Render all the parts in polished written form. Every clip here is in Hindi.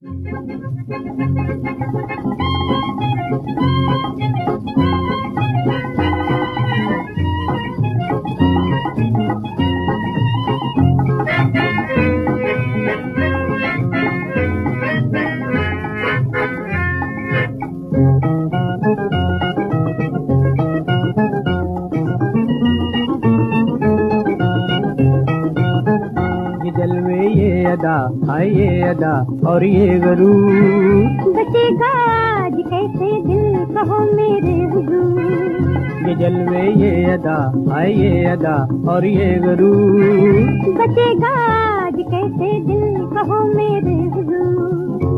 जलवे ये अदा, हाय ये अदा और ये गरूर, बचेगा आज कैसे दिल कहो मेरे हुजूर। ये जलवे ये अदा, हाय ये अदा और ये गरूर, बचेगा आज कैसे दिल कहो मेरे हुजूर।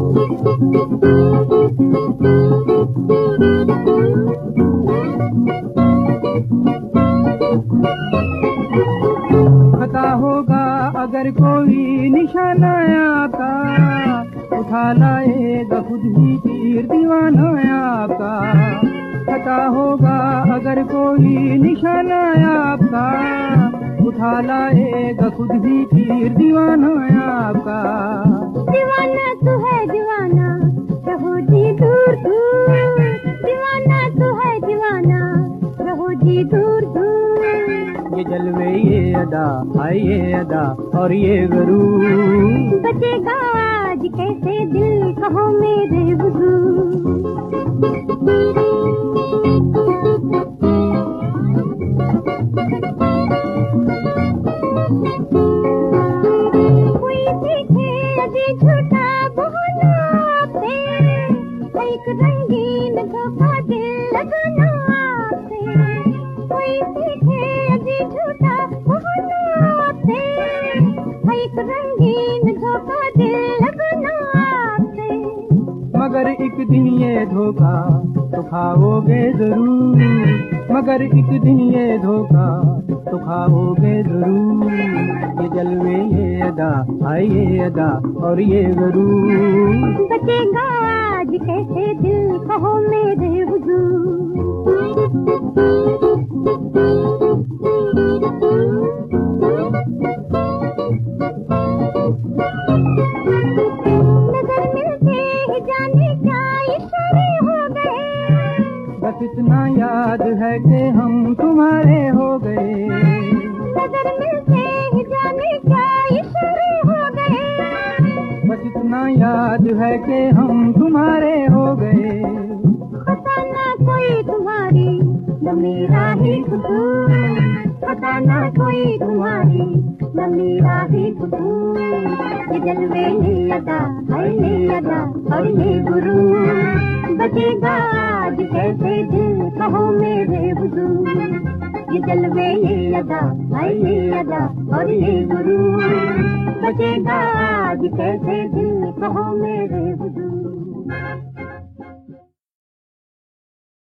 खता होगा अगर कोई निशाना आपका, उठा लाएगा खुद ही तीर दीवाना आपका। खता होगा अगर कोई निशाना आपका, उठा लाएगा खुद ही तीर दीवाना आपका। दीवाना तू है दीवाना, रहो जी दूर दूर। दीवाना तू है दीवाना, रहो जी दूर दूर। ये जलवे ये अदा, हाय ये अदा और ये गरूर, बचेगा आज कैसे दिल कहो मेरे हुजूर। कोई सीखे अजी झूठा बोलना आपसे, एक रंगीन धोखा दिल लगाना आपसे। कोई सीखे अजी झूठा बोलना आपसे, एक रंगीन धोखा दिल लगाना आपसे। मगर एक दिन ये धोखा तो खाओगे जरूर, मगर एक दिन ये धोखा तो खाओगे जरूर। ये जलवे ये अदा, हाय ये अदा और ये गरूर, बचेगा आज कैसे दिल कहो मेरे हुजूर। नजर मिलते ही जाने क्या इशारे हो गए, बस इतना याद है कि हम तुम्हारे हो गए। नजर मिलते ही जाने क्या इशारे हो गए, बस इतना याद है कि हम तुम्हारे हो गए। पता ना कोई तुम्हारी न मेरा ही खुदूर, पता ना कोई तुम्हारी न मेरा ही खुदूर। ये जलवे ये अदा, हाय ये अदा और ये गुरूर, बचेगा आज कैसे दिल कहो मेरे हुजूर। ये जलवे ये अदा, हाय ये अदा और ये गुरूर, बचेगा आज कैसे दिल कहो मेरे हुजूर।